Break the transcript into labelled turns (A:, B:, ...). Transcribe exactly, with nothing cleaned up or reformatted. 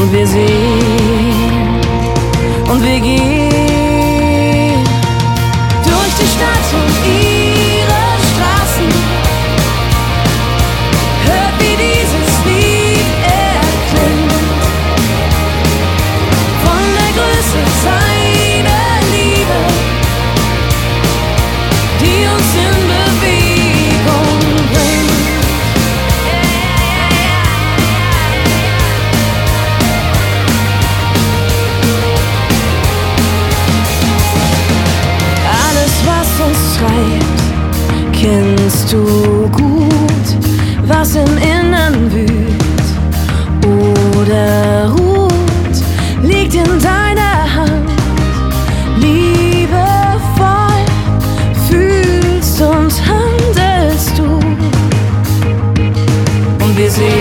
A: und wir sehen und wir gehen durch die Stadt und ihre Straßen. Hört, wie dieses Lied erklingt, von der Größe seiner Liebe, die uns in Bewegung bringt. Alles, was uns treibt, kennst du